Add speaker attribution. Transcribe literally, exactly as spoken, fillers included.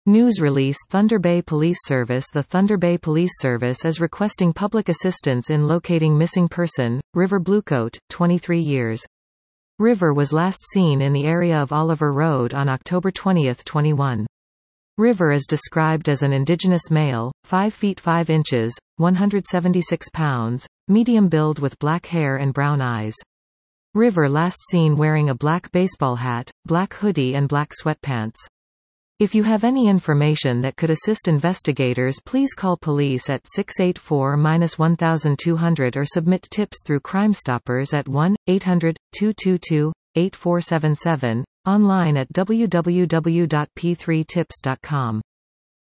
Speaker 1: News release Thunder Bay Police Service The Thunder Bay Police Service is requesting public assistance in locating missing person, River Bluecoat, twenty-three years. River was last seen in the area of Oliver Road on October twentieth twenty-one. River is described as an indigenous male, five feet five inches, one hundred seventy-six pounds, medium build with black hair and brown eyes. River last seen wearing a black baseball hat, black hoodie and black sweatpants. If you have any information that could assist investigators, please call police at six eight four, one two zero zero or submit tips through Crime Stoppers at one eight hundred, two two two, eight four seven seven, online at w w w dot p three tips dot com.